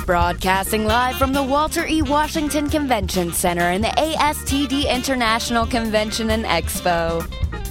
Broadcasting live from the Walter E. Washington Convention Center in the ASTD International Convention and Expo.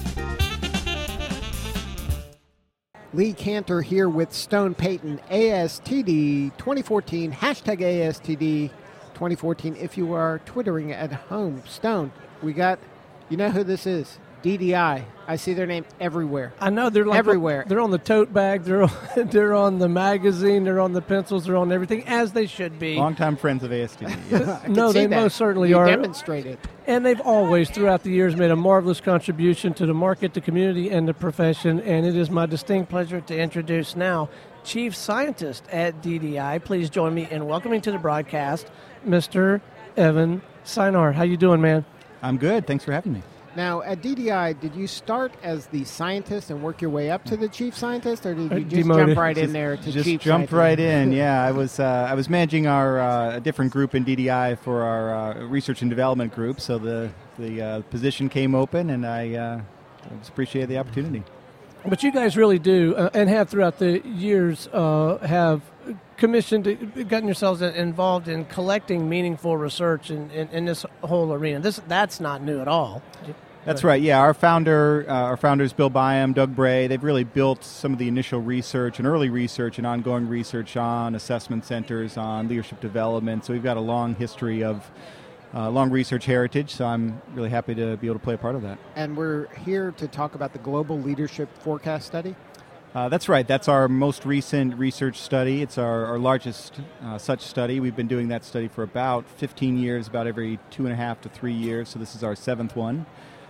Lee Cantor here with Stone Payton, ASTD 2014, hashtag ASTD 2014. If you are Twittering at home, Stone, you know who this is? DDI. I see their name everywhere. I know they're like everywhere. They're on the tote bag. They're on the magazine. They're on the pencils. They're on everything, as they should be. Longtime friends of ASTD. Yes. No, they most certainly are. Demonstrated. And they've always, throughout the years, made a marvelous contribution to the market, the community, and the profession. And it is my distinct pleasure to introduce now Chief Scientist at DDI. Please join me in welcoming to the broadcast, Mr. Evan Sinar. How you doing, man? I'm good. Thanks for having me. Now, at DDI, did you start as the scientist and work your way up to the chief scientist, or did you just jump right in there to chief scientist? Just jumped right in, yeah. I was managing our a different group in DDI for our research and development group, so the position came open, and I just appreciated the opportunity. But you guys really do, and have throughout the years, have commissioned, gotten yourselves involved in collecting meaningful research in this whole arena. That's not new at all. That's right. Yeah, our founders, Bill Byam, Doug Bray, they've really built some of the initial research and early research and ongoing research on assessment centers, on leadership development. So we've got a long history of long research heritage, so I'm really happy to be able to play a part of that. And we're here to talk about the Global Leadership Forecast Study? That's right. That's our most recent research study. It's our largest such study. We've been doing that study for about 15 years, about every 2.5 to 3 years, so this is our 7th one.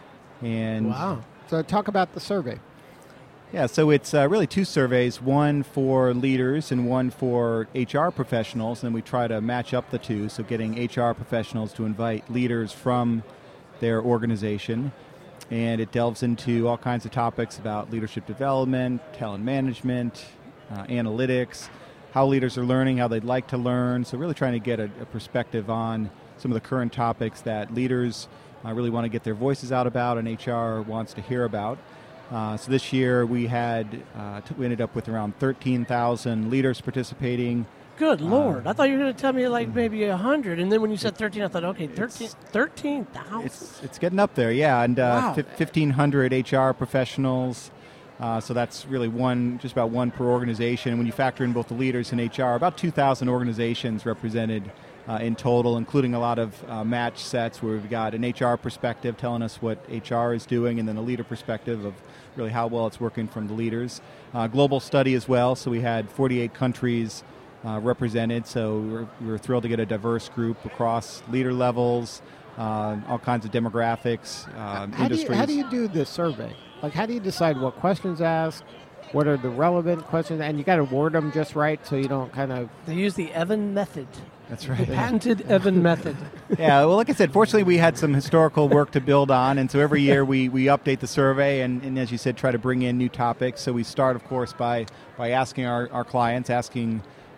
And wow. So talk about the survey. Yeah, so it's really 2 surveys, one for leaders and one for HR professionals, and we try to match up the two, so getting HR professionals to invite leaders from their organization. And it delves into all kinds of topics about leadership development, talent management, analytics, how leaders are learning, how they'd like to learn. So really trying to get a perspective on some of the current topics that leaders really want to get their voices out about and HR wants to hear about. So this year we ended up with around 13,000 leaders participating. Good Lord. I thought you were going to tell me like maybe 100, and then when you said 13, I thought, okay, 13,000? It's getting up there, yeah, and wow. 1,500 HR professionals, so that's really just about one per organization. When you factor in both the leaders and HR, about 2,000 organizations represented in total, including a lot of match sets where we've got an HR perspective telling us what HR is doing, and then a leader perspective of really how well it's working from the leaders. Global study as well, so we had 48 countries represented, so we were thrilled to get a diverse group across leader levels, all kinds of demographics, industries. How do you do this survey? Like, how do you decide what questions asked? What are the relevant questions? And you got to word them just right so you don't kind of... They use the Evan method. That's right. The patented Evan method. Yeah, well, like I said, fortunately we had some historical work to build on, and so every year we update the survey and as you said, try to bring in new topics. So we start, of course, by asking our clients, asking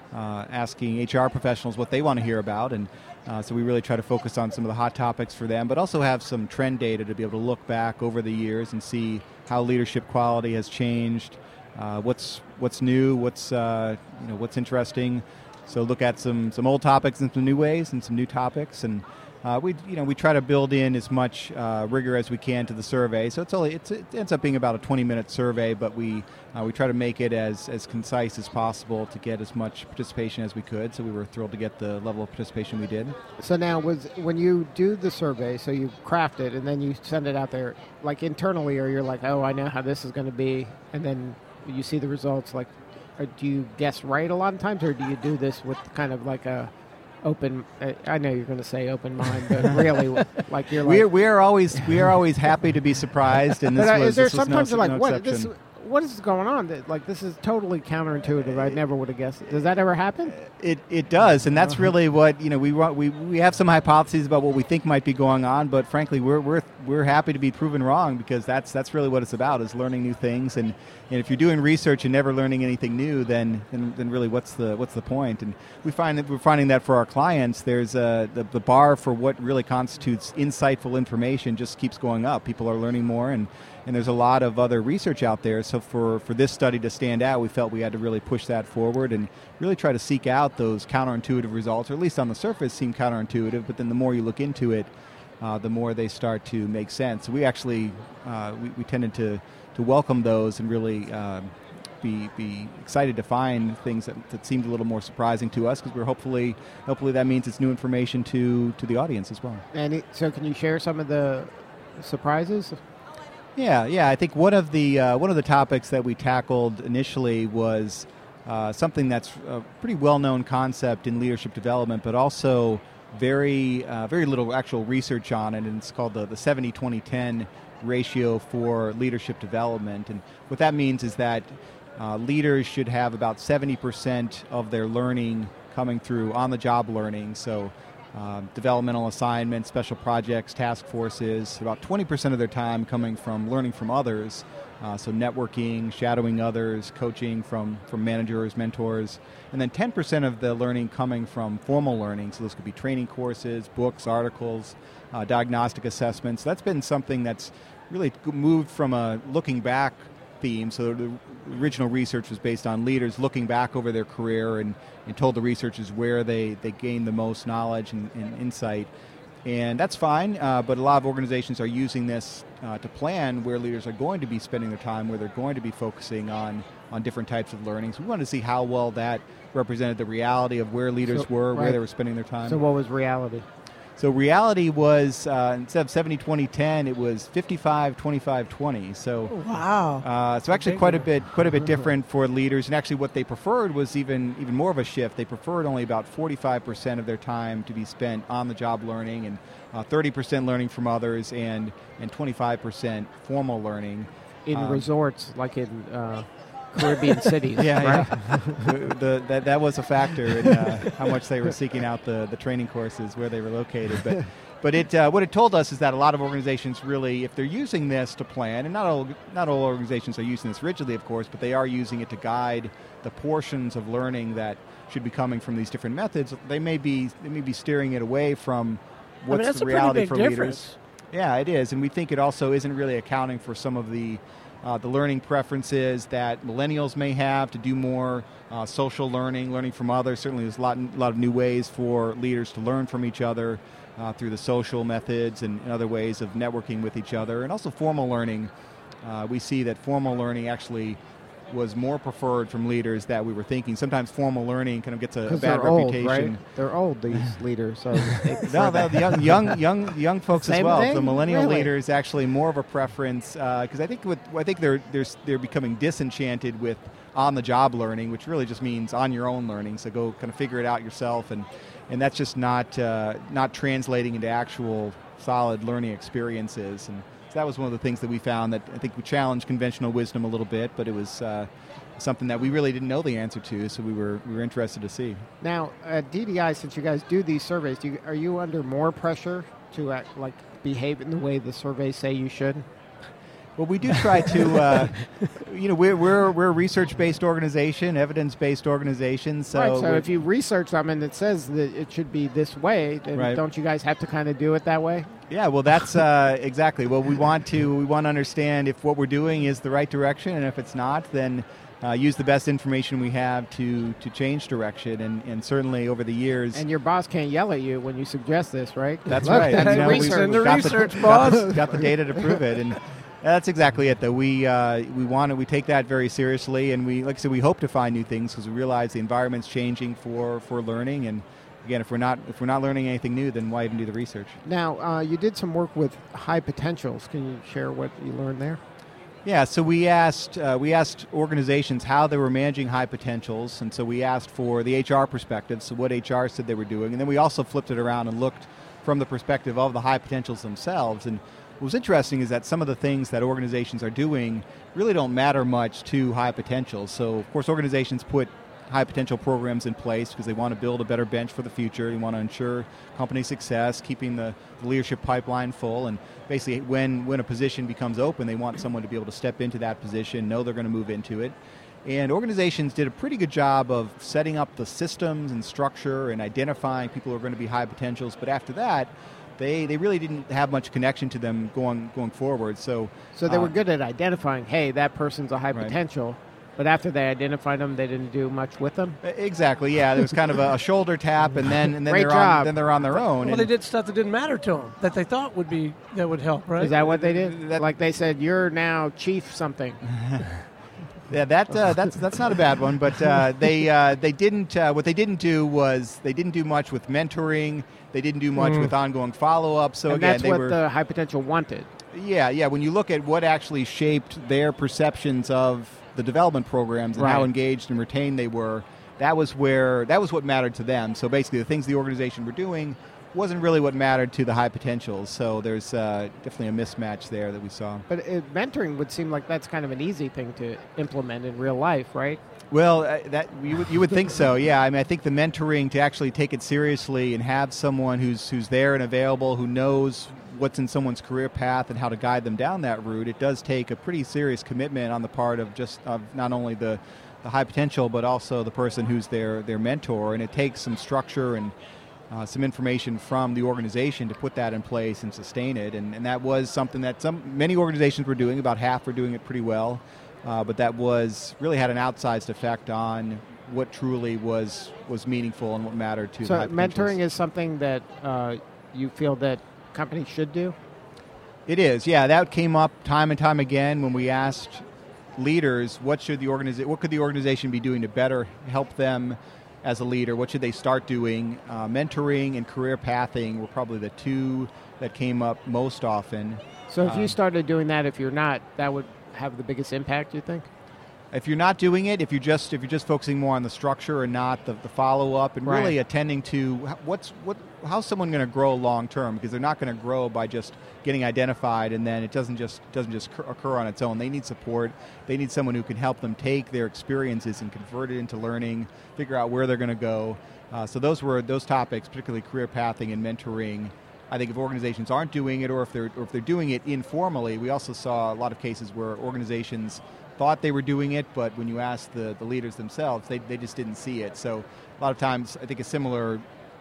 HR professionals what they want to hear about, and so we really try to focus on some of the hot topics for them, but also have some trend data to be able to look back over the years and see how leadership quality has changed, what's new, what's interesting. So look at some old topics in some new ways and some new topics, and we try to build in as much rigor as we can to the survey. So it ends up being about a 20-minute survey, but we try to make it as concise as possible to get as much participation as we could. So we were thrilled to get the level of participation we did. So now, when you do the survey, so you craft it and then you send it out there, like internally, or you're like, oh, I know how this is going to be, and then you see the results. Like, or do you guess right a lot of times, or do you do this with kind of like a open? I know you're going to say open mind, but really, like you're like we are always happy to be surprised. And this is there sometimes no, you're like, no what what is going on? Like, this is totally counterintuitive. I never would have guessed it. Does that ever happen? It does, and that's really what we have some hypotheses about what we think might be going on, but frankly, we're happy to be proven wrong, because that's really what it's about, is learning new things. And if you're doing research and never learning anything new, then really what's the point? And we're finding that for our clients, there's the bar for what really constitutes insightful information just keeps going up. People are learning more, and and there's a lot of other research out there. So for this study to stand out, we felt we had to really push that forward and really try to seek out those counterintuitive results, or at least on the surface seem counterintuitive, but then the more you look into it, the more they start to make sense. So we actually we tended to welcome those and really be excited to find things that seemed a little more surprising to us, because we're hopefully that means it's new information to the audience as well. And so can you share some of the surprises? Yeah. I think one of the topics that we tackled initially was something that's a pretty well-known concept in leadership development, but also very little actual research on it, and it's called the 70-20-10 ratio for leadership development. And what that means is that leaders should have about 70% of their learning coming through on-the-job learning, so developmental assignments, special projects, task forces, about 20% of their time coming from learning from others, so networking, shadowing others, coaching from managers, mentors, and then 10% of the learning coming from formal learning, so those could be training courses, books, articles, diagnostic assessments. That's been something that's really moved from a looking back theme. So the original research was based on leaders looking back over their career and told the researchers where they gained the most knowledge and insight. And that's fine, but a lot of organizations are using this to plan where leaders are going to be spending their time, where they're going to be focusing on different types of learning. So we wanted to see how well that represented the reality of where leaders were, where they were spending their time. So what was reality? So reality was, instead of 70-20-10, it was 55-25-20. So wow. So actually quite a bit different for leaders. And actually what they preferred was even more of a shift. They preferred only about 45% of their time to be spent on the job learning, and 30% learning from others, and 25% formal learning. In resorts, like in Caribbean cities, yeah, right? Yeah. That was a factor in how much they were seeking out the training courses where they were located. But what it told us is that a lot of organizations really, if they're using this to plan, and not all organizations are using this rigidly, of course, but they are using it to guide the portions of learning that should be coming from these different methods. They may be steering it away from what's the reality for leaders. Yeah, it is, and we think it also isn't really accounting for some of the learning preferences that millennials may have to do more social learning from others. Certainly there's a lot of new ways for leaders to learn from each other through the social methods and other ways of networking with each other. And also formal learning. We see that formal learning actually was more preferred from leaders that we were thinking. Sometimes formal learning kind of gets a bad reputation. Old, right? They're old, these leaders. So no, the young folks as well. The millennial leaders actually more of a preference, because I think they're becoming disenchanted with on-the-job learning, which really just means on your own learning. So go kind of figure it out yourself, and that's just not translating into actual solid learning experiences. And that was one of the things that we found that I think we challenged conventional wisdom a little bit, but it was something that we really didn't know the answer to, so we were interested to see. Now, at DDI, since you guys do these surveys, are you under more pressure to behave in the way the surveys say you should? Well, we do try to, we're a research-based organization, evidence-based organization. So, right, so if you research something that says that it should be this way, then don't you guys have to kind of do it that way? Yeah, well, that's exactly. Well, we want to understand if what we're doing is the right direction, and if it's not, then use the best information we have to change direction. And certainly over the years. And your boss can't yell at you when you suggest this, right? That's right. That's research, boss. Got the data to prove it, and that's exactly it. Though we take that very seriously, and we hope to find new things because we realize the environment's changing for learning. And again, if we're not learning anything new, then why even do the research? Now, you did some work with high potentials. Can you share what you learned there? Yeah, so we asked organizations how they were managing high potentials, and so we asked for the HR perspective, so what HR said they were doing, and then we also flipped it around and looked from the perspective of the high potentials themselves. And what was interesting is that some of the things that organizations are doing really don't matter much to high potentials. So, of course, organizations put high potential programs in place because they want to build a better bench for the future. They want to ensure company success, keeping the leadership pipeline full, and basically when a position becomes open, they want someone to be able to step into that position, know they're going to move into it. And organizations did a pretty good job of setting up the systems and structure and identifying people who are going to be high potentials, but after that, they really didn't have much connection to them going forward. So they were good at identifying, hey, that person's a high potential. But after they identified them, they didn't do much with them? Exactly, yeah. There was kind of a shoulder tap, and then they're on their own. Well, they did stuff that didn't matter to them, that they thought that would help, right? Is that what they did? Like they said, you're now chief something. Yeah, that's not a bad one, but they didn't. What they didn't do was they didn't do much with mentoring. They didn't do much with ongoing follow-up. So and again, that's what the high potential wanted. Yeah. When you look at what actually shaped their perceptions of the development programs and how engaged and retained they were, that was what mattered to them. So basically, the things the organization were doing wasn't really what mattered to the high potentials. So there's definitely a mismatch there that we saw. But mentoring would seem like that's kind of an easy thing to implement in real life, right? Well, that you would think so. Yeah, I mean, I think the mentoring, to actually take it seriously and have someone who's there and available, who knows what's in someone's career path and how to guide them down that route, it does take a pretty serious commitment on the part of not only the high potential, but also the person who's their mentor. And it takes some structure and some information from the organization to put that in place and sustain it. And that was something that many organizations were doing. About half were doing it pretty well. But that really had an outsized effect on what truly was meaningful and what mattered to the high potentials. Mentoring is something that you feel that companies should do? It is, yeah. That came up time and time again when we asked leaders what could the organization be doing to better help them as a leader. What should they start doing? Mentoring and career pathing were probably the two that came up most often. So if you started doing that, if you're not, that would have the biggest impact, you think? If you're not doing it, if you're just focusing more on the structure and not the follow-up, and really attending to how's someone going to grow long term, because they're not going to grow by just getting identified and then it doesn't just occur on its own. They need support. They need someone who can help them take their experiences and convert it into learning, figure out where they're going to go. So those topics, particularly career pathing and mentoring. I think if organizations aren't doing it, or if they're doing it informally, we also saw a lot of cases where organizations thought they were doing it, but when you ask the leaders themselves, they just didn't see it. So a lot of times, I think a similar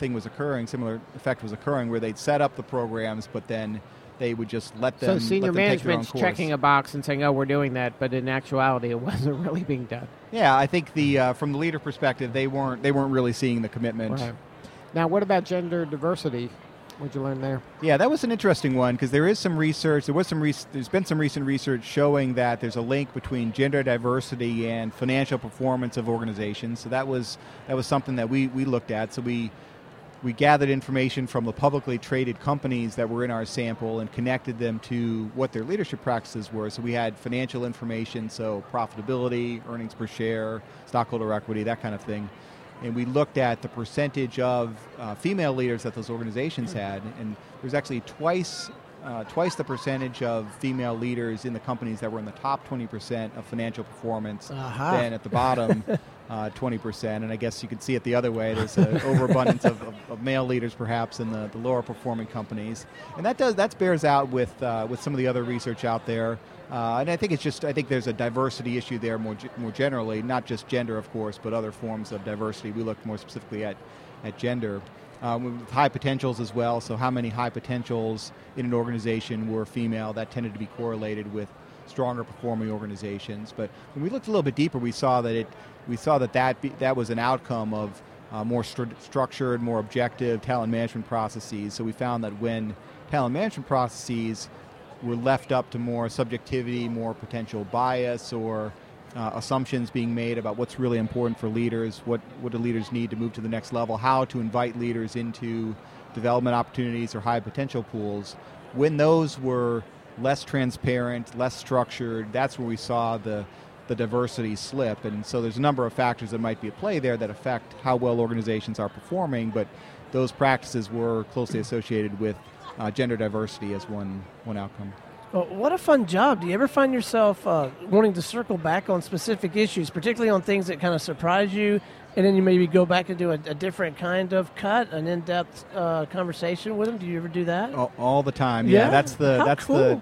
effect was occurring, where they'd set up the programs, but then they would just let them. So senior management's take their own checking a box and saying, "Oh, we're doing that," but in actuality, it wasn't really being done. Yeah, I think from the leader perspective, they weren't really seeing the commitment. Right. Now, what about gender diversity? What'd you learn there? Yeah, that was an interesting one, because there is some research. There's been some recent research showing that there's a link between gender diversity and financial performance of organizations. So that was something that we looked at. So we gathered information from the publicly traded companies that were in our sample and connected them to what their leadership practices were. So we had financial information, so profitability, earnings per share, stockholder equity, that kind of thing. And we looked at the percentage of female leaders that those organizations had, and there's actually twice the percentage of female leaders in the companies that were in the top 20% of financial performance than at the bottom 20%. And I guess you could see it the other way. There's an overabundance of male leaders perhaps in the lower performing companies, and that bears out with some of the other research out there. And I think there's a diversity issue there more generally, not just gender, of course, but other forms of diversity. We looked more specifically at gender. With high potentials as well, so how many high potentials in an organization were female, that tended to be correlated with stronger performing organizations. But when we looked a little bit deeper, we saw that that was an outcome of more structured, more objective talent management processes. So we found that when talent management processes were left up to more subjectivity, more potential bias, or assumptions being made about what's really important for leaders, what do leaders need to move to the next level, how to invite leaders into development opportunities or high potential pools. When those were less transparent, less structured, that's where we saw the diversity slip. And so there's a number of factors that might be at play there that affect how well organizations are performing, but those practices were closely associated with gender diversity as one outcome. Well, what a fun job. Do you ever find yourself wanting to circle back on specific issues, particularly on things that kind of surprise you, and then you maybe go back and do a different kind of cut, an in-depth conversation with them? Do you ever do that? All the time, yeah. That's the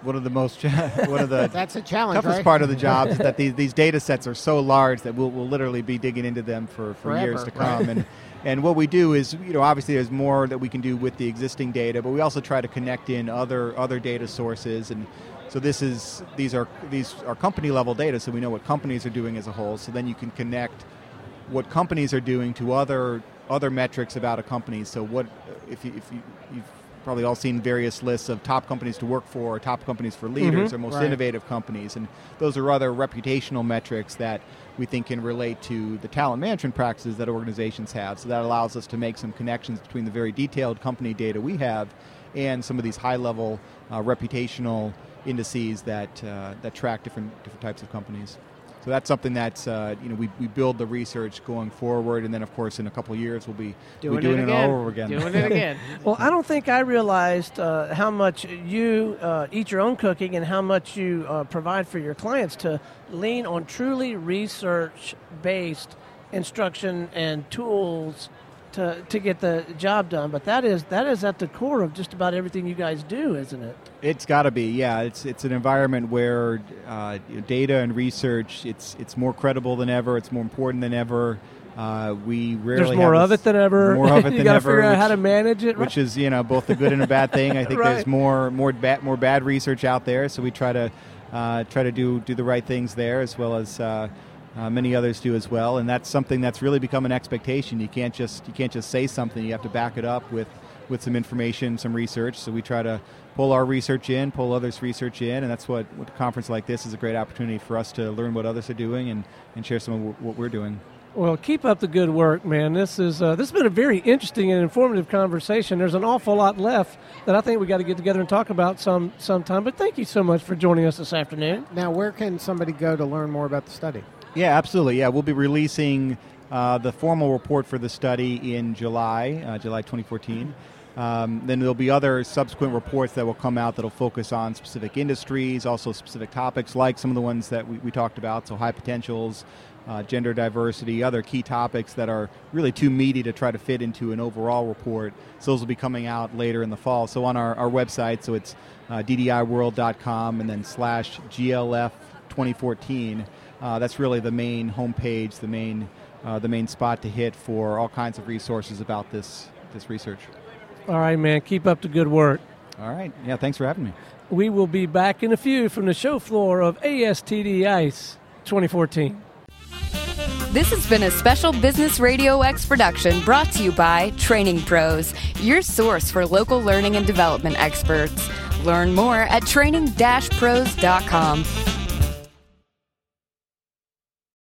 That's a challenge, toughest right? part of the job is that these data sets are so large that we'll literally be digging into them for Forever, years to come. right? And what we do is, obviously there's more that we can do with the existing data, but we also try to connect in other data sources. And so these are company level data, so we know what companies are doing as a whole. So then you can connect what companies are doing to other metrics about a company. So what if you've probably all seen various lists of top companies to work for, or top companies for leaders, or most innovative companies, and those are other reputational metrics that we think can relate to the talent management practices that organizations have. So that allows us to make some connections between the very detailed company data we have and some of these high-level reputational indices that track different types of companies. So that's something that's, we build the research going forward, and then, of course, in a couple of years, we'll be doing it all over again. Doing it again. Well, I don't think I realized how much you eat your own cooking and how much you provide for your clients to lean on truly research-based instruction and tools to get the job done. But that is at the core of just about everything you guys do, isn't it? It's got to be, yeah. It's an environment where data and research, it's more credible than ever. It's more important than ever. We rarely there's more of it than ever. More of it you than gotta ever. Figure out how to manage it, which is both a good and a bad thing. I think there's more bad research out there, so we try to do the right things there, as well as many others do as well. And that's something that's really become an expectation. You can't just say something. You have to back it up with some information, some research. So we try to pull our research in, pull others' research in, and that's what a conference like this is a great opportunity for us to learn what others are doing and share some of what we're doing. Well, keep up the good work, man. This has been a very interesting and informative conversation. There's an awful lot left that I think we got to get together and talk about sometime. But thank you so much for joining us this afternoon. Now, where can somebody go to learn more about the study? Yeah, absolutely. Yeah, we'll be releasing the formal report for the study in July 2014. Then there'll be other subsequent reports that will come out that will focus on specific industries, also specific topics like some of the ones that we talked about, so high potentials, gender diversity, other key topics that are really too meaty to try to fit into an overall report. So those will be coming out later in the fall. So on our website, so it's ddiworld.com and then /GLF 2014. That's really the main homepage, the main spot to hit for all kinds of resources about this research. All right, man. Keep up the good work. All right. Yeah, thanks for having me. We will be back in a few from the show floor of ASTD ICE 2014. This has been a special Business Radio X production brought to you by Training Pros, your source for local learning and development experts. Learn more at training-pros.com.